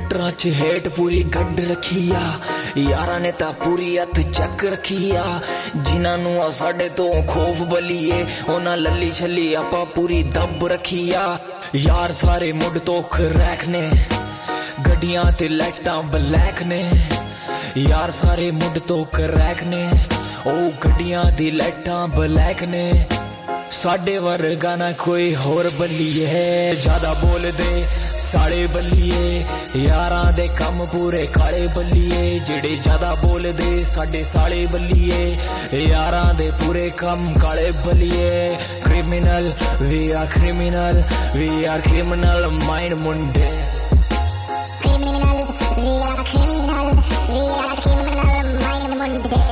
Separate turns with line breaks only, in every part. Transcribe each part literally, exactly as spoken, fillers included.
मीटरां च हेठ पूरी गड्ड रखी आ यारां ने तां पूरी हथ चक रखी आ जिन्हां नूं साडे तो खौफ बलीए उन्हां लली छली आपां पूरी दब रखी आ यार सारे मुड तो खरैक ने गड्डियां ते लाइटां ब्लैक ने यार सारे मुड तो खरैक ने ओ गड्डियां दी लाइटां ब्लैक ने साडे वर्गा ना कोई होर बल्लिए ज्यादा बोल दे साले बल्लिए यारां दे कम पूरे काले बल्लिए जेड़े ज्यादा बोल दे साडे साले बल्लिए यारां दे पूरे कम काले बल्लिए criminal we are criminal we are criminal mind मुंडे
criminal we are criminal we are criminal mind मुंडे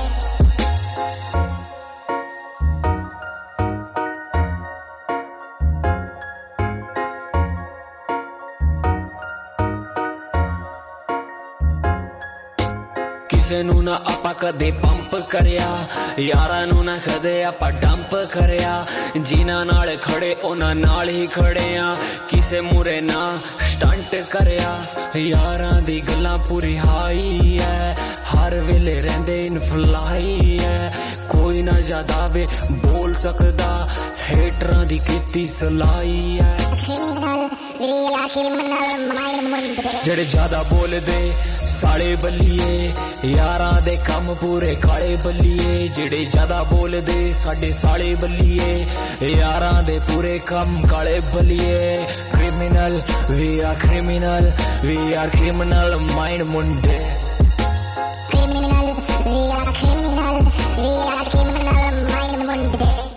किसे नू ना आपा कदे पंप करया यारां नू ना कदे आपा डंप करया जिन्हां नाल खड़े उन्हां नाल ही खड़े आ किसे मुरे ना स्टंट करया यारां दी गल्लां पूरी हाई है हर वेले रहिंदे इन फ्लाई है कोई ना ज्यादा वे बोल सकदा हेटरां दी कीती सलाई है
criminal we are criminal mind मुंडे
जेड़े ज्यादा बोल दे साले बल्लिए यारां दे कम पूरे काले बल्लिए जेड़े ज्यादा बोल दे साडे साले बल्लिए यारां दे पूरे कम काले बल्लिए criminal we are criminal we are criminal mind Munde.